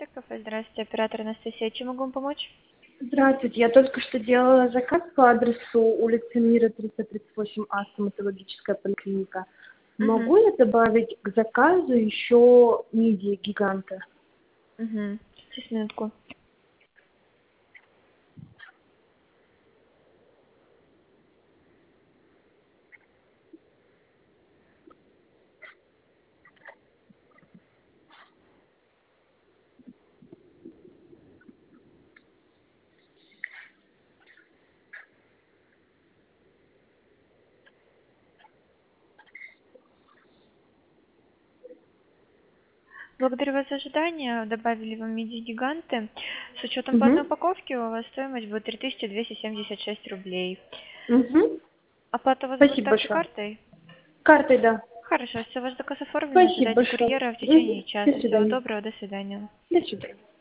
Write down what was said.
Кафе, здравствуйте, оператор Анастасия. Чем могу вам помочь? Здравствуйте, я только что делала заказ по адресу улица Мира, 338А, стоматологическая поликлиника. Угу. Могу я добавить к заказу еще мидии гиганта? Угу. Сейчас, минутку. Благодарю вас за ожидание. Добавили вам миди-гиганты. С учетом по одной Угу. упаковке у вас стоимость будет 3276 рублей. Угу. Оплата у вас будет Спасибо также большое. картой? Картой, да. Хорошо, все, ваш заказ оформлен. Спасибо Ожидайте большое. курьера в течение Угу. До часа. Всего свидания. доброго, до свидания. До свидания.